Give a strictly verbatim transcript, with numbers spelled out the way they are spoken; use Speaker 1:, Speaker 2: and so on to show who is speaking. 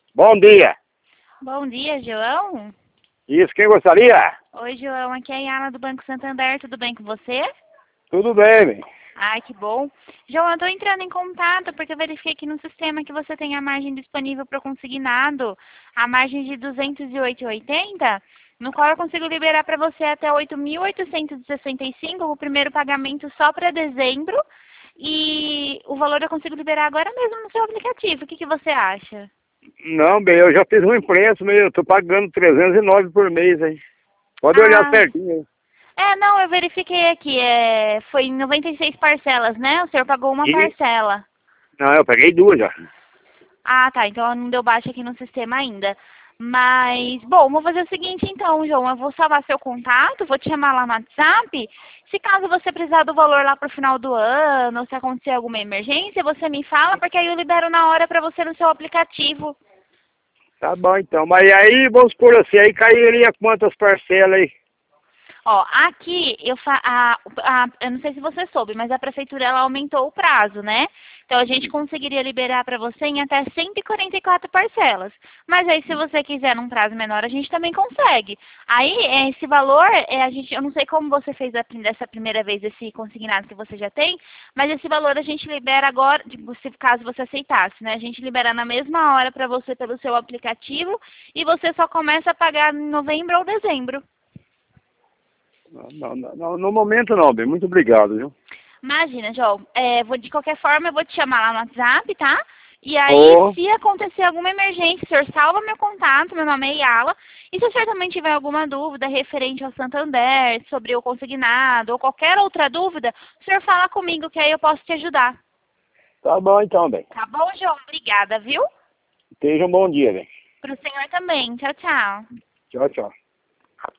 Speaker 1: Bom dia.
Speaker 2: Bom dia, João.
Speaker 1: Isso, quem gostaria?
Speaker 2: Oi, João. Aqui é a Yana do Banco Santander. Tudo bem com você?
Speaker 1: Tudo bem, bem.
Speaker 2: Ai, que bom. João, eu estou entrando em contato porque eu verifiquei aqui no sistema que você tem a margem disponível para o consignado, a margem de duzentos e oito reais e oitenta centavos, no qual eu consigo liberar para você até oito mil oitocentos e sessenta e cinco reais o primeiro pagamento só para dezembro, e o valor eu consigo liberar agora mesmo no seu aplicativo. O que, que você acha?
Speaker 1: Não, bem, eu já fiz um empréstimo, eu tô pagando trezentos e nove por mês, hein? Pode olhar
Speaker 2: Ah,
Speaker 1: certinho aí.
Speaker 2: é, não, eu verifiquei aqui, é, foi em noventa e seis parcelas, né? O senhor pagou uma
Speaker 1: E...
Speaker 2: parcela.
Speaker 1: Não, eu peguei duas já.
Speaker 2: Ah, tá, então não deu baixa aqui no sistema ainda. Mas, bom, vou fazer o seguinte então, João, eu vou salvar seu contato, vou te chamar lá no WhatsApp. Se caso você precisar do valor lá pro final do ano, ou se acontecer alguma emergência, você me fala, porque aí eu libero na hora pra você no seu aplicativo.
Speaker 1: Tá bom então, mas aí, vamos por assim, aí cairia quantas parcelas aí?
Speaker 2: Ó, aqui, eu, fa a, a, eu não sei se você soube, mas a prefeitura ela aumentou o prazo, né? Então a gente conseguiria liberar para você em até cento e quarenta e quatro parcelas. Mas aí se você quiser num prazo menor, a gente também consegue. Aí é, esse valor, é, a gente, eu não sei como você fez a, dessa primeira vez esse consignado que você já tem, mas esse valor a gente libera agora, tipo, se, caso você aceitasse, né? A gente libera na mesma hora para você pelo seu aplicativo e você só começa a pagar em novembro ou dezembro.
Speaker 1: Não, não, não, no momento não, bem, muito obrigado, viu?
Speaker 2: Imagina, João, é, vou, de qualquer forma eu vou te chamar lá no WhatsApp, tá? E aí,
Speaker 1: Ô,
Speaker 2: se acontecer alguma emergência, o senhor salva meu contato, meu nome é Yala. E se o senhor também tiver alguma dúvida referente ao Santander, sobre o consignado, ou qualquer outra dúvida, o senhor fala comigo, que aí eu posso te ajudar.
Speaker 1: tá bom então, bem.
Speaker 2: Tá bom, João? Obrigada, viu?
Speaker 1: Tenha um bom dia, bem.
Speaker 2: Pro senhor também. Tchau, tchau.
Speaker 1: Tchau, tchau.